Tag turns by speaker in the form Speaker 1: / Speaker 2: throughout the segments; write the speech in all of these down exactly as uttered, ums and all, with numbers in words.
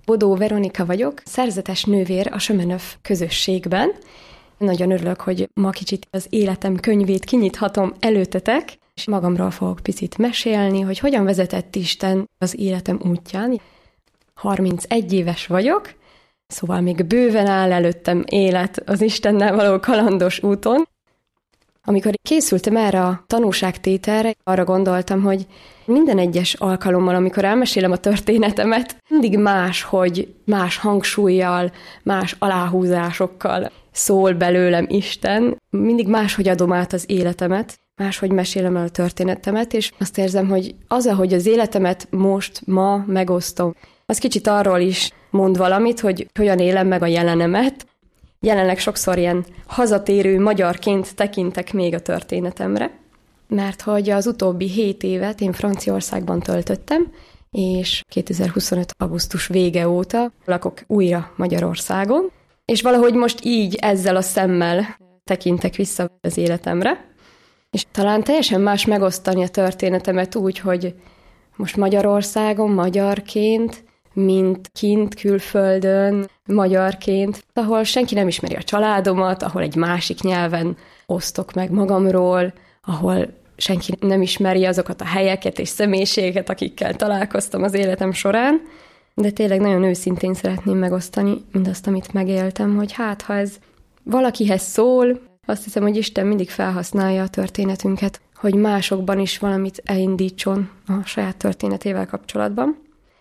Speaker 1: Bodó Veronika vagyok, szerzetes nővér a Sömenöf közösségben. Nagyon örülök, hogy ma kicsit az életem könyvét kinyithatom előttetek, és magamról fogok picit mesélni, hogy hogyan vezetett Isten az életem útján. harmincegy éves vagyok, szóval még bőven áll előttem élet az Istennel való kalandos úton. Amikor készültem erre a tanúságtételre, arra gondoltam, hogy minden egyes alkalommal, amikor elmesélem a történetemet, mindig más, hogy más hangsúlyjal, más aláhúzásokkal szól belőlem Isten, mindig máshogy adom át az életemet, máshogy mesélem el a történetemet, és azt érzem, hogy az, ahogy az életemet most, ma megosztom, az kicsit arról is mond valamit, hogy hogyan élem meg a jelenemet. Jelenleg sokszor ilyen hazatérő magyarként tekintek még a történetemre, mert hogy az utóbbi hét évet én Franciaországban töltöttem, és kétezer-huszonöt augusztus vége óta lakok újra Magyarországon, és valahogy most így ezzel a szemmel tekintek vissza az életemre, és talán teljesen más megosztani a történetemet úgy, hogy most Magyarországon, magyarként, mint kint, külföldön, magyarként, ahol senki nem ismeri a családomat, ahol egy másik nyelven osztok meg magamról, ahol senki nem ismeri azokat a helyeket és személyiségeket, akikkel találkoztam az életem során, de tényleg nagyon őszintén szeretném megosztani mindazt, amit megéltem, hogy hát, ha ez valakihez szól, azt hiszem, hogy Isten mindig felhasználja a történetünket, hogy másokban is valamit elindítson a saját történetével kapcsolatban.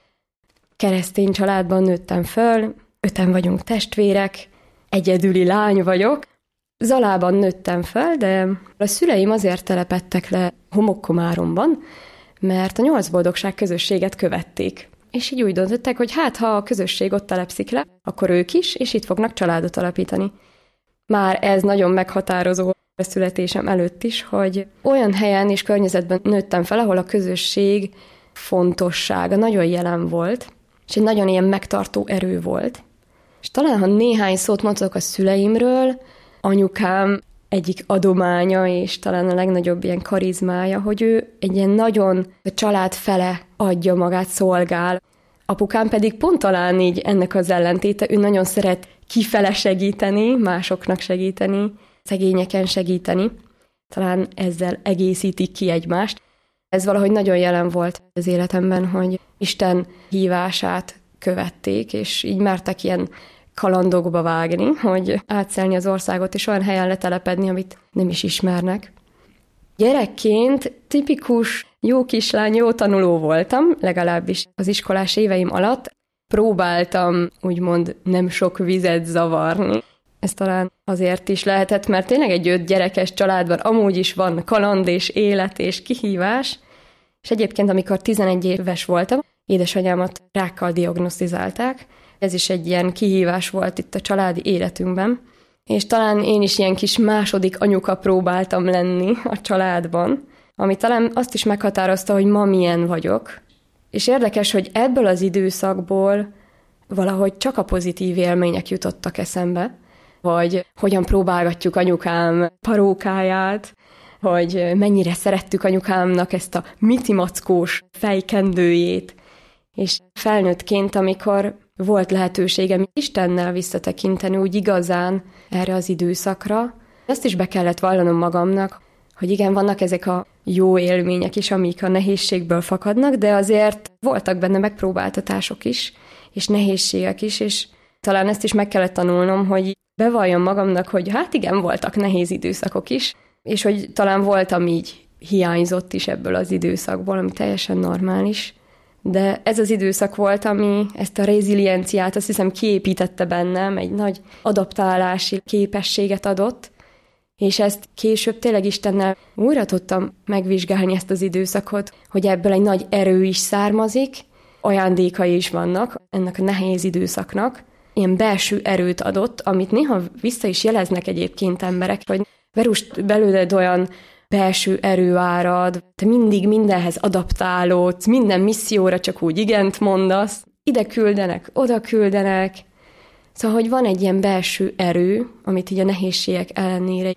Speaker 1: Keresztény családban nőttem föl, öten vagyunk testvérek, egyedüli lány vagyok. Zalában nőttem fel, de a szüleim azért telepedtek le Homokkomáromban, mert a Nyolc Boldogság közösséget követték. És így úgy döntöttek, hogy hát, ha a közösség ott telepszik le, akkor ők is, és itt fognak családot alapítani. Már ez nagyon meghatározó a születésem előtt is, hogy olyan helyen és környezetben nőttem fel, ahol a közösség fontossága nagyon jelen volt, és egy nagyon ilyen megtartó erő volt. És talán, ha néhány szót mondok a szüleimről, anyukám egyik adománya, és talán a legnagyobb ilyen karizmája, hogy ő egy ilyen nagyon a család fele adja magát, szolgál. Apukám pedig pont talán így ennek az ellentéte, ő nagyon szeret kifele segíteni, másoknak segíteni, szegényeken segíteni. Talán ezzel egészítik ki egymást. Ez valahogy nagyon jelen volt az életemben, hogy Isten hívását követték, és így mertek ilyen kalandokba vágni, hogy átszelni az országot, és olyan helyen letelepedni, amit nem is ismernek. Gyerekként tipikus jó kislány, jó tanuló voltam, legalábbis az iskolás éveim alatt. Próbáltam úgymond nem sok vizet zavarni. Ez talán azért is lehetett, mert tényleg egy öt gyerekes családban amúgy is van kaland és élet és kihívás, és egyébként amikor tizenegy éves voltam, édesanyámat rákkal diagnosztizálták. Ez is egy ilyen kihívás volt itt a családi életünkben, és talán én is ilyen kis második anyuka próbáltam lenni a családban, ami talán azt is meghatározta, hogy ma milyen vagyok. És érdekes, hogy ebből az időszakból valahogy csak a pozitív élmények jutottak eszembe, hogy hogyan próbálgatjuk anyukám parókáját, hogy mennyire szerettük anyukámnak ezt a mitimackós fejkendőjét, és felnőttként, amikor volt lehetőségem Istennel visszatekinteni úgy igazán erre az időszakra, azt is be kellett vallanom magamnak, hogy igen, vannak ezek a jó élmények is, amik a nehézségből fakadnak, de azért voltak benne megpróbáltatások is, és nehézségek is, és talán ezt is meg kellett tanulnom, hogy bevalljam magamnak, hogy hát igen, voltak nehéz időszakok is, és hogy talán voltam így hiányzott is ebből az időszakból, ami teljesen normális. De ez az időszak volt, ami ezt a rezilienciát, azt hiszem, kiépítette bennem, egy nagy adaptálási képességet adott, és ezt később tényleg Istennel újra tudtam megvizsgálni ezt az időszakot, hogy ebből egy nagy erő is származik, ajándékai is vannak ennek a nehéz időszaknak, ilyen belső erőt adott, amit néha vissza is jeleznek egyébként emberek, hogy Verus, belőled olyan belső erő árad, te mindig mindenhez adaptálódsz, minden misszióra csak úgy igent mondasz, ide küldenek, oda küldenek. Szóval, hogy van egy ilyen belső erő, amit így a nehézségek ellenére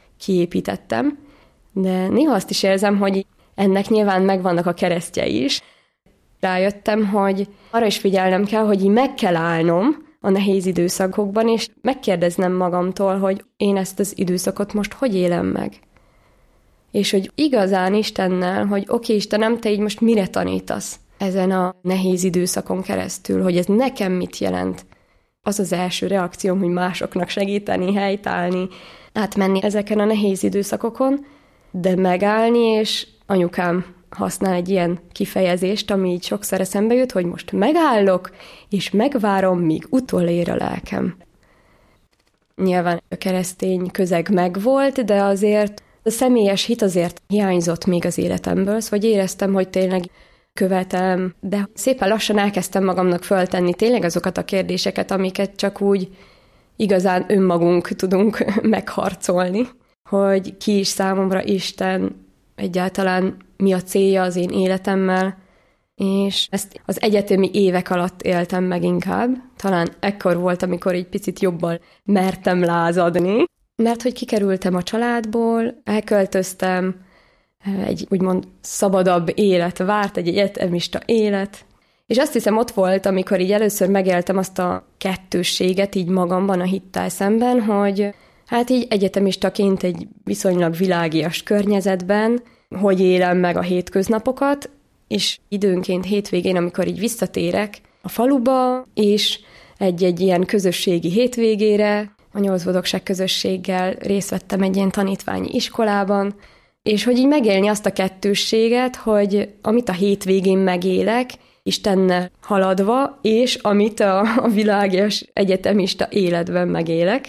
Speaker 1: kiépítettem, de néha azt is érzem, hogy ennek nyilván megvannak a keresztjei is. rájöttem, hogy arra is figyelnem kell, hogy így meg kell állnom a nehéz időszakokban, és megkérdeznem magamtól, hogy én ezt az időszakot most hogy élem meg. És hogy igazán Istennel, hogy oké, okay, Istenem, te így most mire tanítasz ezen a nehéz időszakon keresztül, hogy ez nekem mit jelent. Az az első reakcióm, hogy másoknak segíteni, helytállni, átmenni ezeken a nehéz időszakokon, de megállni, és anyukám használ egy ilyen kifejezést, ami így sokszor eszembe jut, hogy most megállok, és megvárom, míg utolér a lelkem. Nyilván a keresztény közeg megvolt, de azért a személyes hit azért hiányzott még az életemből, szóval éreztem, hogy tényleg követem, de szépen lassan elkezdtem magamnak föltenni tényleg azokat a kérdéseket, amiket csak úgy igazán önmagunk tudunk megharcolni, hogy ki is számomra Isten, egyáltalán mi a célja az én életemmel, és ezt az egyetemi évek alatt éltem meg inkább. Talán ekkor volt, amikor egy picit jobban mertem lázadni, mert hogy kikerültem a családból, elköltöztem, egy úgymond szabadabb élet várt, egy egyetemista élet, és azt hiszem ott volt, amikor így először megéltem azt a kettősséget így magamban a hittel szemben, hogy hát így egyetemistaként egy viszonylag világias környezetben, hogy élem meg a hétköznapokat, és időnként hétvégén, amikor így visszatérek a faluba, és egy-egy ilyen közösségi hétvégére, a Nyolc Boldogság közösséggel részt vettem egy ilyen tanítványi iskolában, és hogy így megélni azt a kettősséget, hogy amit a hétvégén megélek, Istennel haladva, és amit a, a világias egyetemista életben megélek.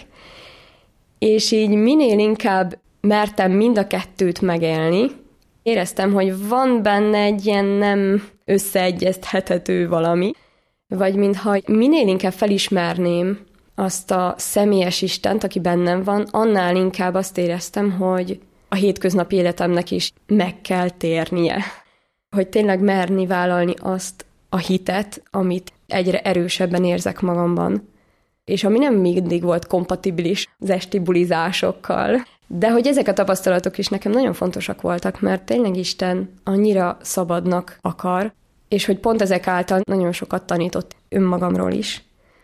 Speaker 1: És így minél inkább mertem mind a kettőt megélni, éreztem, hogy van benne egy ilyen nem összeegyeztethető valami, vagy mintha minél inkább felismerném azt a személyes Istent, aki bennem van, annál inkább azt éreztem, hogy a hétköznapi életemnek is meg kell térnie. Hogy tényleg merni vállalni azt a hitet, amit egyre erősebben érzek magamban. És ami nem mindig volt kompatibilis az esti bulizásokkal. De hogy ezek a tapasztalatok is nekem nagyon fontosak voltak, mert tényleg Isten annyira szabadnak akar, és hogy pont ezek által nagyon sokat tanított önmagamról is.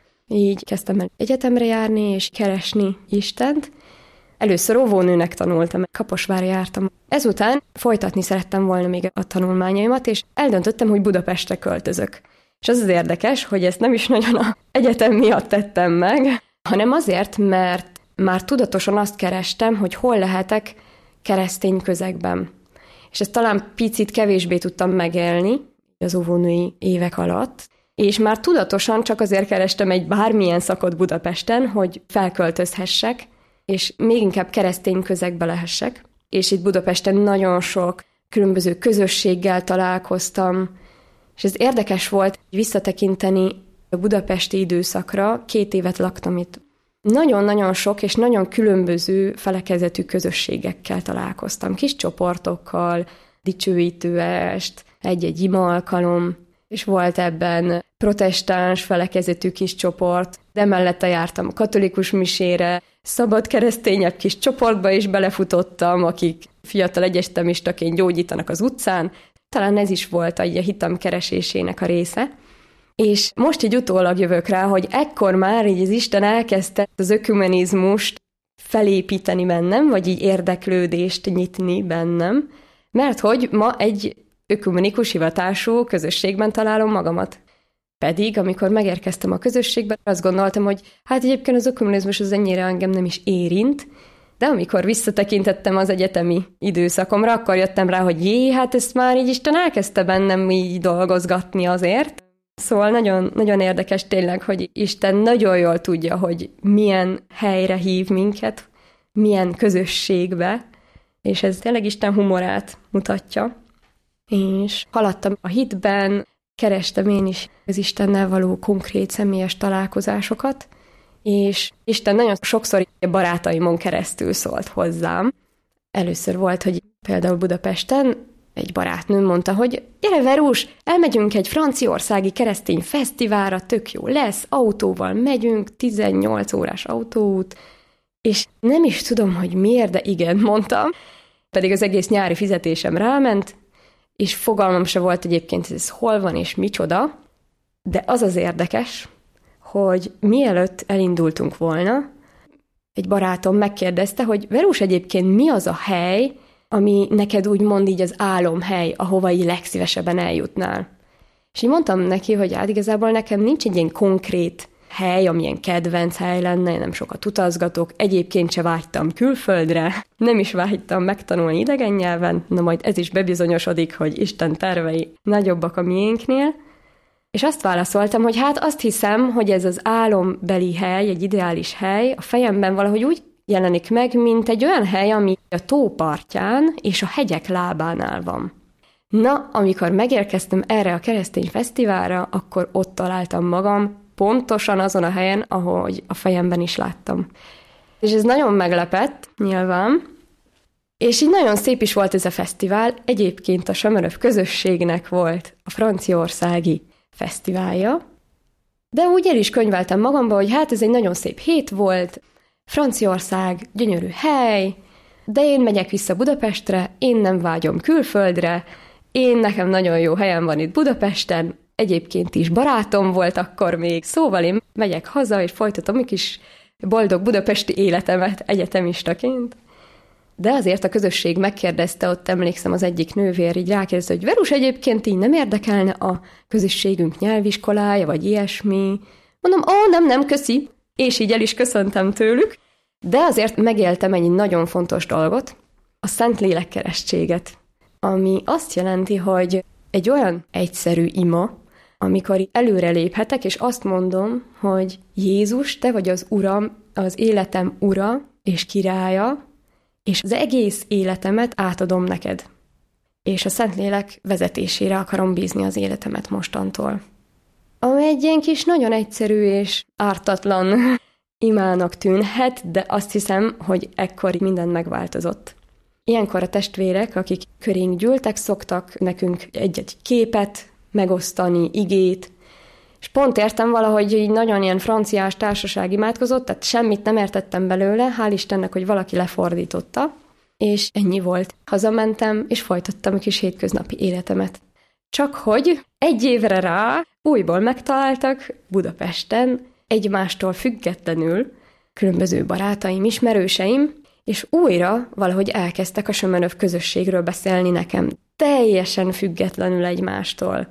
Speaker 1: Így kezdtem el egyetemre járni, és keresni Istent. Először óvónőnek tanultam, Kaposvárra jártam. Ezután folytatni szerettem volna még a tanulmányaimat, és eldöntöttem, hogy Budapestre költözök. És az az érdekes, hogy ezt nem is nagyon az egyetem miatt tettem meg, hanem azért, mert már tudatosan azt kerestem, hogy hol lehetek keresztény közegben. És ezt talán picit kevésbé tudtam megélni az óvónői évek alatt, és már tudatosan csak azért kerestem egy bármilyen szakot Budapesten, hogy felköltözhessek, és még inkább keresztény közegbe lehessek. És itt Budapesten nagyon sok különböző közösséggel találkoztam, és ez érdekes volt visszatekinteni a budapesti időszakra, két évet laktam itt. Nagyon-nagyon sok és nagyon különböző felekezetű közösségekkel találkoztam, kis csoportokkal, dicsőítő est, egy-egy ima alkalom, és volt ebben protestáns felekezetű kis csoport, de mellette jártam a katolikus misére, szabad keresztényebb kis csoportba is belefutottam, akik fiatal egyetemistaként gyógyítanak az utcán. Talán ez is volt a hitem keresésének a része. És most így utólag jövök rá, hogy ekkor már így az Isten elkezdte az ökumenizmust felépíteni bennem, vagy így érdeklődést nyitni bennem, mert hogy ma egy ökumenikus hivatású közösségben találom magamat. Pedig, amikor megérkeztem a közösségbe, azt gondoltam, hogy hát egyébként az ökumenizmus az ennyire engem nem is érint, de amikor visszatekintettem az egyetemi időszakomra, akkor jöttem rá, hogy jé, hát ezt már így Isten elkezdte bennem így dolgozgatni azért. Szóval nagyon, nagyon érdekes tényleg, hogy Isten nagyon jól tudja, hogy milyen helyre hív minket, milyen közösségbe, és ez tényleg Isten humorát mutatja. És haladtam a hitben, kerestem én is az Istennel való konkrét személyes találkozásokat, és Isten nagyon sokszor a barátaimon keresztül szólt hozzám. Először volt, hogy például Budapesten egy barátnőm mondta, hogy gyere Verus, elmegyünk egy franciaországi keresztény fesztiválra, tök jó lesz, autóval megyünk, tizennyolc órás autóút, és nem is tudom, hogy miért, de igen, mondtam, pedig az egész nyári fizetésem ráment, és fogalmam se volt egyébként, hogy ez hol van és micsoda, de az az érdekes, hogy mielőtt elindultunk volna, egy barátom megkérdezte, hogy Verus, egyébként mi az a hely, ami neked úgymond így az álomhely, ahova így legszívesebben eljutnál. És így mondtam neki, hogy hát igazából nekem nincs egy ilyen konkrét hely, amilyen kedvenc hely lenne, én nem sokat utazgatok, egyébként se vágytam külföldre, nem is vágytam megtanulni idegen nyelven, na majd ez is bebizonyosodik, hogy Isten tervei nagyobbak a miénknél. És azt válaszoltam, hogy hát azt hiszem, hogy ez az álombeli hely, egy ideális hely, a fejemben valahogy úgy jelenik meg, mint egy olyan hely, ami a tó partján és a hegyek lábánál van. Na, amikor megérkeztem erre a keresztény fesztiválra, akkor ott találtam magam, pontosan azon a helyen, ahogy a fejemben is láttam. És ez nagyon meglepett, nyilván, és így nagyon szép is volt ez a fesztivál, egyébként a Sömöröf közösségnek volt a franciaországi fesztiválja, de úgy el is könyveltem magamba, hogy hát ez egy nagyon szép hét volt, Franciaország, gyönyörű hely, de én megyek vissza Budapestre, én nem vágyom külföldre, én nekem nagyon jó helyem van itt Budapesten, egyébként is barátom volt akkor még, szóval én megyek haza, és folytatom egy kis boldog budapesti életemet egyetemistaként. De azért a közösség megkérdezte, ott emlékszem az egyik nővér, így rákérdezte, hogy Verus, egyébként így nem érdekelne a közösségünk nyelviskolája, vagy ilyesmi. Mondom, ó, nem, nem, köszi. És így el is köszöntem tőlük. De azért megéltem egy nagyon fontos dolgot, a Szentlélek keresztséget, ami azt jelenti, hogy egy olyan egyszerű ima, amikor előre léphetek, és azt mondom, hogy Jézus, te vagy az Uram, az életem ura és királya, és az egész életemet átadom neked. És a Szentlélek vezetésére akarom bízni az életemet mostantól. Ami egy ilyen kis nagyon egyszerű és ártatlan imának tűnhet, de azt hiszem, hogy ekkor minden megváltozott. Ilyenkor a testvérek, akik körénk gyűltek, szoktak nekünk egy-egy képet megosztani, igét, és pont értem valahogy így nagyon ilyen franciás társaság imádkozott, tehát semmit nem értettem belőle, hál' Istennek, hogy valaki lefordította, és ennyi volt. Hazamentem, és folytattam a kis hétköznapi életemet. Csak hogy egy évre rá újból megtaláltak Budapesten, egymástól függetlenül különböző barátaim, ismerőseim, és újra valahogy elkezdtek a Sömöröf közösségről beszélni nekem, teljesen függetlenül egymástól.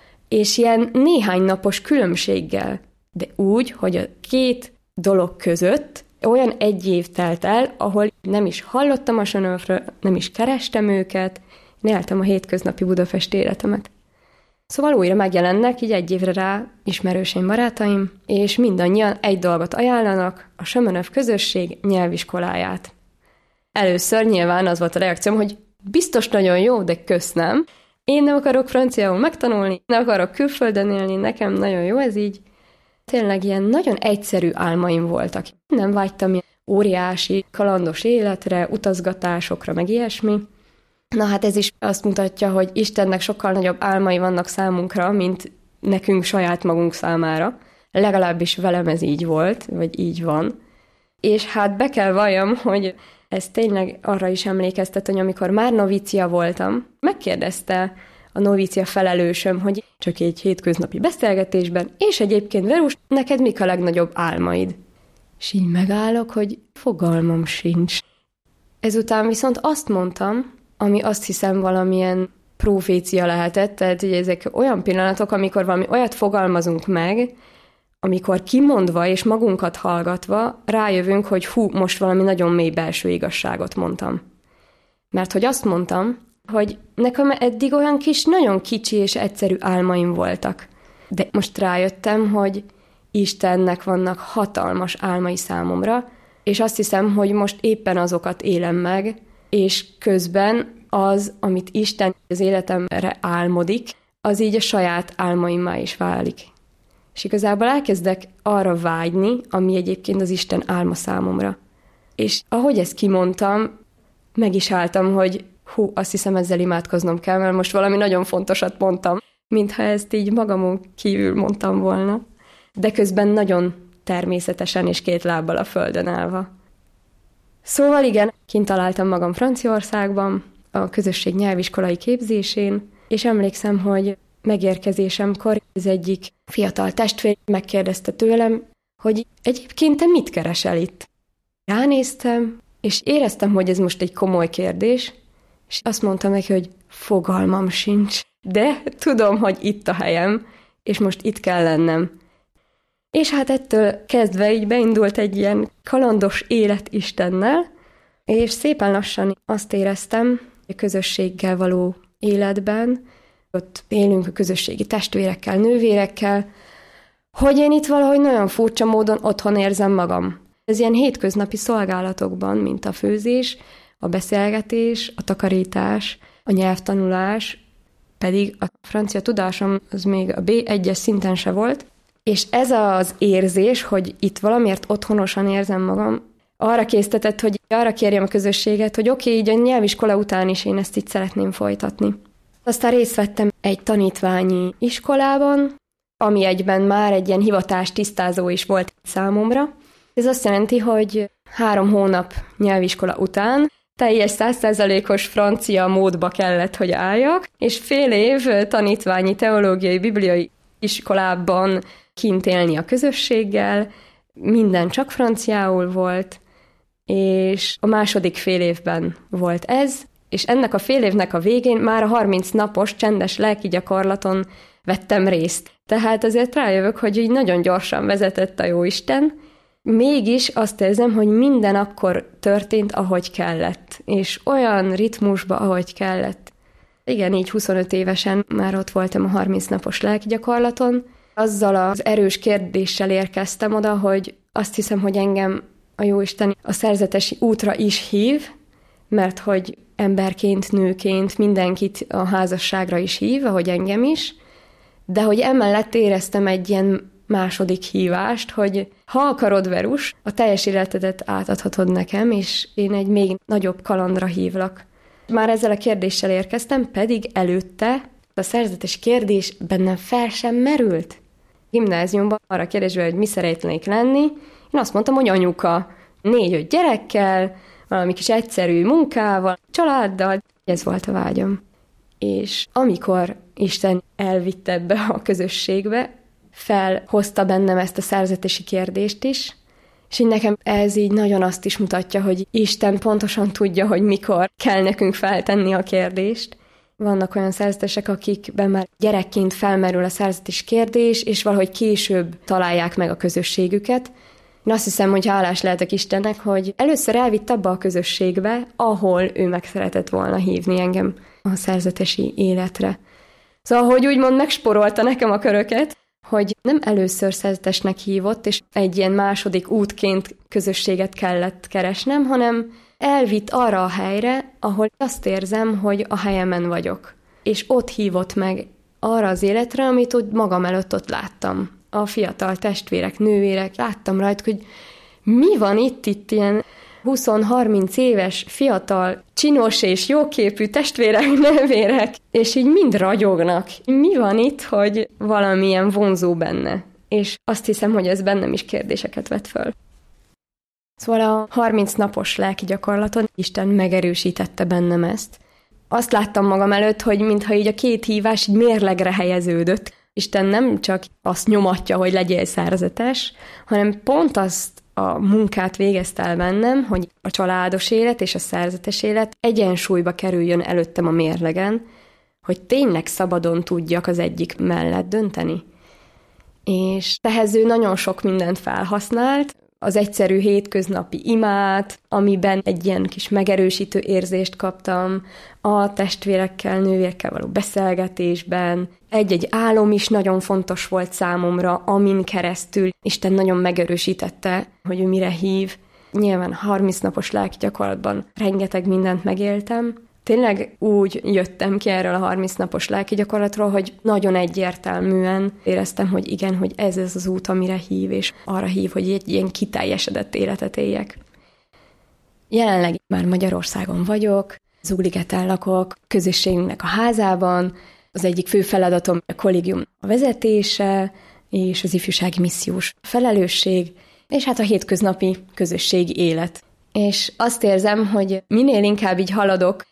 Speaker 1: És ilyen néhány napos különbséggel, de úgy, hogy a két dolog között olyan egy év telt el, ahol nem is hallottam a Sömöröfről, nem is kerestem őket, én éltem a hétköznapi Budapest életemet. Szóval újra megjelennek, így egy évre rá ismerőseim, barátaim, és mindannyian egy dolgot ajánlanak, a Sömöröf közösség nyelviskoláját. Először nyilván az volt a reakcióm, hogy biztos nagyon jó, de kösz nem. Én nem akarok franciául megtanulni, nem akarok külföldön élni, nekem nagyon jó ez így. Tényleg ilyen nagyon egyszerű álmaim voltak. Nem vágytam ilyen óriási, kalandos életre, utazgatásokra, meg ilyesmi. Na hát ez is azt mutatja, hogy Istennek sokkal nagyobb álmai vannak számunkra, mint nekünk saját magunk számára. Legalábbis velem ez így volt, vagy így van. És hát be kell valljam, hogy ez tényleg arra is emlékeztet, hogy amikor már novícia voltam, megkérdezte a novícia felelősöm, hogy csak egy hétköznapi beszélgetésben, és egyébként Verus, neked mik a legnagyobb álmaid? És így megállok, hogy fogalmam sincs. Ezután viszont azt mondtam, ami azt hiszem valamilyen profécia lehetett, tehát hogy ezek olyan pillanatok, amikor valami olyat fogalmazunk meg, amikor kimondva és magunkat hallgatva rájövünk, hogy hú, most valami nagyon mély belső igazságot mondtam. Mert hogy azt mondtam, hogy nekem eddig olyan kis, nagyon kicsi és egyszerű álmaim voltak. De most rájöttem, hogy Istennek vannak hatalmas álmai számomra, és azt hiszem, hogy most éppen azokat élem meg, és közben az, amit Isten az életemre álmodik, az így a saját álmaimmá is válik. És igazából elkezdek arra vágyni, ami egyébként az Isten álma számomra. És ahogy ezt kimondtam, meg is álltam, hogy hú, azt hiszem ezzel imádkoznom kell, mert most valami nagyon fontosat mondtam, mintha ezt így magamon kívül mondtam volna. De közben nagyon természetesen és két lábbal a földön állva. Szóval igen, kint találtam magam Franciaországban, a közösség nyelviskolai képzésén, és emlékszem, hogy megérkezésemkor az egyik fiatal testvér megkérdezte tőlem, hogy egyébként te mit keresel itt? Ránéztem, és éreztem, hogy ez most egy komoly kérdés, és azt mondtam neki, hogy fogalmam sincs, de tudom, hogy itt a helyem, és most itt kell lennem. És hát ettől kezdve így beindult egy ilyen kalandos élet Istennel, és szépen lassan azt éreztem, a közösséggel való életben, ott élünk a közösségi testvérekkel, nővérekkel, hogy én itt valahogy nagyon furcsa módon otthon érzem magam. Ez ilyen hétköznapi szolgálatokban, mint a főzés, a beszélgetés, a takarítás, a nyelvtanulás, pedig a francia tudásom az még a bé egyes szinten se volt, és ez az érzés, hogy itt valamiért otthonosan érzem magam, arra késztetett, hogy arra kérjem a közösséget, hogy oké, okay, így a nyelviskola után is én ezt itt szeretném folytatni. Aztán részt vettem egy tanítványi iskolában, ami egyben már egy ilyen hivatás tisztázó is volt számomra. Ez azt jelenti, hogy három hónap nyelviskola után teljes száz százalékos francia módba kellett, hogy álljak, és fél év tanítványi teológiai, bibliai iskolában kint élni a közösséggel, minden csak franciául volt, és a második fél évben volt ez, és ennek a fél évnek a végén már a harminc napos csendes lelki gyakorlaton vettem részt. Tehát azért rájövök, hogy így nagyon gyorsan vezetett a Jóisten, mégis azt érzem, hogy minden akkor történt, ahogy kellett, és olyan ritmusba, ahogy kellett. Igen, így huszonöt évesen már ott voltam a harminc napos lelki gyakorlaton. Azzal az erős kérdéssel érkeztem oda, hogy azt hiszem, hogy engem a Jóisten a szerzetesi útra is hív, mert hogy emberként, nőként mindenkit a házasságra is hív, ahogy engem is, de hogy emellett éreztem egy ilyen második hívást, hogy ha akarod, Verus, a teljes életedet átadhatod nekem, és én egy még nagyobb kalandra hívlak. Már ezzel a kérdéssel érkeztem, pedig előtte a szerzetes kérdés bennem fel sem merült. Gimnáziumban arra kérdésben, hogy mi szeretnék lenni, én azt mondtam, hogy anyuka, négy-öt gyerekkel, valami kis egyszerű munkával, családdal, ez volt a vágyam. És amikor Isten elvitte ebbe a közösségbe, felhozta bennem ezt a szerzetesi kérdést is, és így nekem ez így nagyon azt is mutatja, hogy Isten pontosan tudja, hogy mikor kell nekünk feltenni a kérdést. Vannak olyan szerzetesek, akikben már gyerekként felmerül a szerzetes kérdés, és valahogy később találják meg a közösségüket. Én azt hiszem, hogy hálás lehetek Istennek, hogy először elvitt abba a közösségbe, ahol ő meg szeretett volna hívni engem a szerzetesi életre. Szóval, hogy úgymond megsporolta nekem a köröket, hogy nem először szerzetesnek hívott, és egy ilyen második útként közösséget kellett keresnem, hanem elvitt arra a helyre, ahol azt érzem, hogy a helyemen vagyok. És ott hívott meg arra az életre, amit ott magam előtt ott láttam. A fiatal testvérek, nővérek, láttam rajta, hogy mi van itt, itt ilyen húsz-harminc éves, fiatal, csinos és jóképű testvérek, nővérek, és így mind ragyognak. Mi van itt, hogy valamilyen vonzó benne? És azt hiszem, hogy ez bennem is kérdéseket vet föl. Szóval a harminc napos lelki gyakorlaton Isten megerősítette bennem ezt. Azt láttam magam előtt, hogy mintha így a két hívás így mérlegre helyeződött. Isten nem csak azt nyomatja, hogy legyél szerzetes, hanem pont azt a munkát végezte el bennem, hogy a családos élet és a szerzetes élet egyensúlyba kerüljön előttem a mérlegen, hogy tényleg szabadon tudjak az egyik mellett dönteni. És ehhez ő nagyon sok mindent felhasznált, az egyszerű hétköznapi imát, amiben egy ilyen kis megerősítő érzést kaptam, a testvérekkel, nővérekkel való beszélgetésben. Egy-egy álom is nagyon fontos volt számomra, amin keresztül Isten nagyon megerősítette, hogy ő mire hív. Nyilván harminc napos lelki gyakorlatban rengeteg mindent megéltem. Tényleg úgy jöttem ki erről a harminc napos lelki gyakorlatról, hogy nagyon egyértelműen éreztem, hogy igen, hogy ez az az út, amire hív, és arra hív, hogy egy ilyen kiteljesedett életet éljek. Jelenleg már Magyarországon vagyok, Zugligeten lakok, közösségünknek a házában, az egyik fő feladatom a kollégium a vezetése, és az ifjúsági missziós felelősség, és hát a hétköznapi közösségi élet. És azt érzem, hogy minél inkább így haladok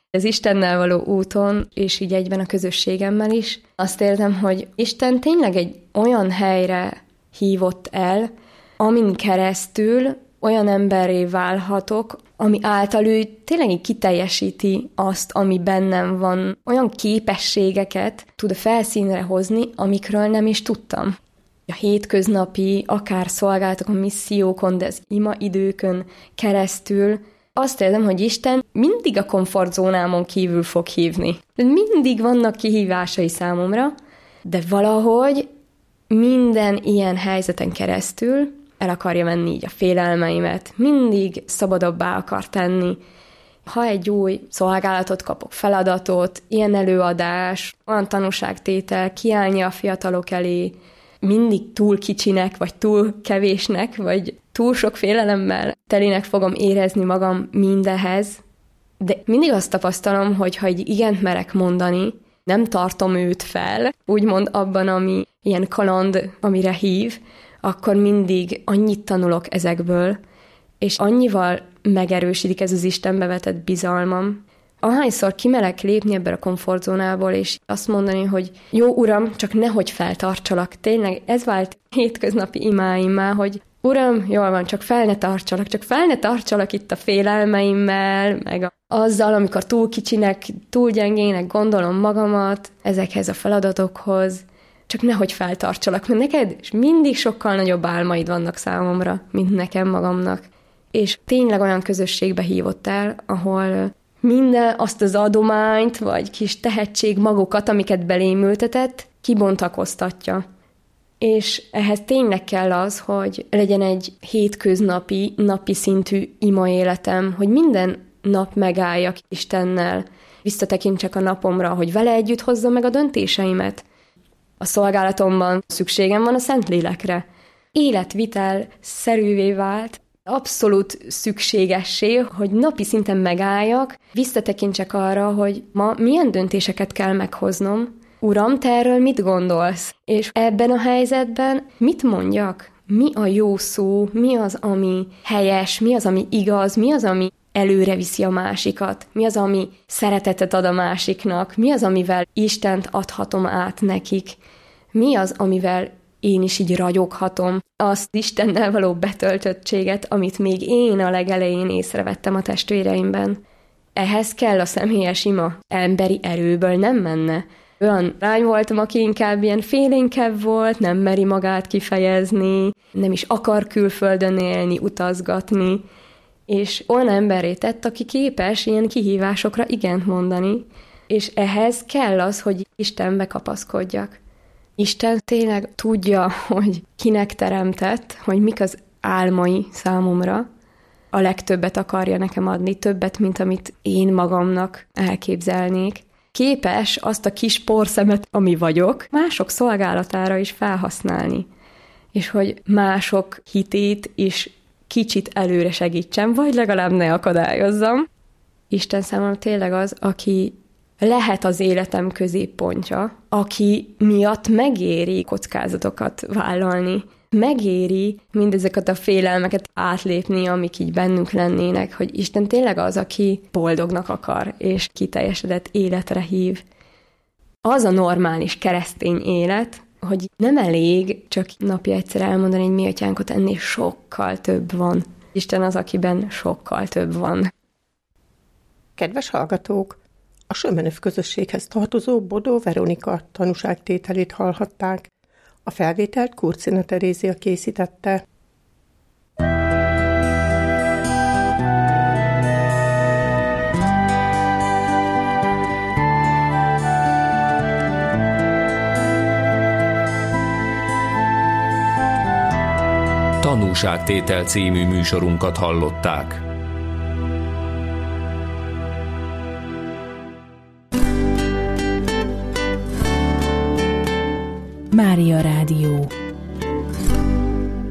Speaker 1: Az Istennel való úton, és így egyben a közösségemmel is, azt érzem, hogy Isten tényleg egy olyan helyre hívott el, amin keresztül olyan emberré válhatok, ami által ő tényleg így kiteljesíti azt, ami bennem van, olyan képességeket tud a felszínre hozni, amikről nem is tudtam. A hétköznapi, akár szolgálatokon, missziókon, de az ima időkön keresztül azt érzem, hogy Isten mindig a komfortzónámon kívül fog hívni. Mindig vannak kihívásai számomra, de valahogy minden ilyen helyzeten keresztül el akarja venni így a félelmeimet, mindig szabadabbá akar tenni. Ha egy új szolgálatot kapok, feladatot, ilyen előadás, olyan tanúságtétel, kiállni a fiatalok elé, mindig túl kicsinek, vagy túl kevésnek, vagy túl sok félelemmel telinek fogom érezni magam mindehhez, de mindig azt tapasztalom, hogy ha egy igent merek mondani, nem tartom őt fel, úgymond abban, ami ilyen kaland, amire hív, akkor mindig annyit tanulok ezekből, és annyival megerősödik ez az Istenbe vetett bizalmam. Ahányszor kimerek lépni ebből a komfortzónából, és azt mondani, hogy jó Uram, csak nehogy feltartsalak. Tényleg ez vált hétköznapi imáimmá, hogy Uram, jól van, csak fel ne tartsalak, csak fel ne tartsalak itt a félelmeimmel, meg azzal, amikor túl kicsinek, túl gyengének gondolom magamat ezekhez a feladatokhoz, csak nehogy feltartsalak, mert neked és mindig sokkal nagyobb álmaid vannak számomra, mint nekem magamnak. És tényleg olyan közösségbe hívott el, ahol minden azt az adományt, vagy kis tehetség magokat, amiket belém ültetett, kibontakoztatja. És ehhez tényleg kell az, hogy legyen egy hétköznapi, napi szintű ima életem, hogy minden nap megálljak Istennel, visszatekintsek a napomra, hogy vele együtt hozzam meg a döntéseimet. A szolgálatomban szükségem van a Szentlélekre. Életvitel szerűvé vált, abszolút szükségessé, hogy napi szinten megálljak, visszatekintsek arra, hogy ma milyen döntéseket kell meghoznom. Uram, te erről mit gondolsz? És ebben a helyzetben mit mondjak? Mi a jó szó? Mi az, ami helyes? Mi az, ami igaz? Mi az, ami előre viszi a másikat? Mi az, ami szeretetet ad a másiknak? Mi az, amivel Istent adhatom át nekik? Mi az, amivel én is így ragyoghatom azt Istennel való betöltöttséget, amit még én a legelején észrevettem a testvéreimben. Ehhez kell a személyes ima. Emberi erőből nem menne. Olyan lány voltam, aki inkább ilyen félénkebb volt, nem meri magát kifejezni, nem is akar külföldön élni, utazgatni, és olyan emberré tett, aki képes ilyen kihívásokra igent mondani, és ehhez kell az, hogy Istenbe kapaszkodjak. Isten tényleg tudja, hogy kinek teremtett, hogy mik az álmai számomra, a legtöbbet akarja nekem adni, többet, mint amit én magamnak elképzelnék. Képes azt a kis porszemet, ami vagyok, mások szolgálatára is felhasználni. És hogy mások hitét is kicsit előre segítsem, vagy legalább ne akadályozzam. Isten számomra tényleg az, aki lehet az életem középpontja, aki miatt megéri kockázatokat vállalni, megéri mindezeket a félelmeket átlépni, amik így bennünk lennének, hogy Isten tényleg az, aki boldognak akar, és kiteljesedett életre hív. Az a normális keresztény élet, hogy nem elég csak napi egyszer elmondani, hogy mi atyánkot, ennél sokkal több van. Isten az, akiben sokkal több van.
Speaker 2: Kedves hallgatók! A Sömenöv közösséghez tartozó Bodó Veronika tanúságtételét hallhatták. A felvételt Kurcina Terézia készítette.
Speaker 3: Tanúságtétel című műsorunkat hallották.
Speaker 4: Mária Rádió.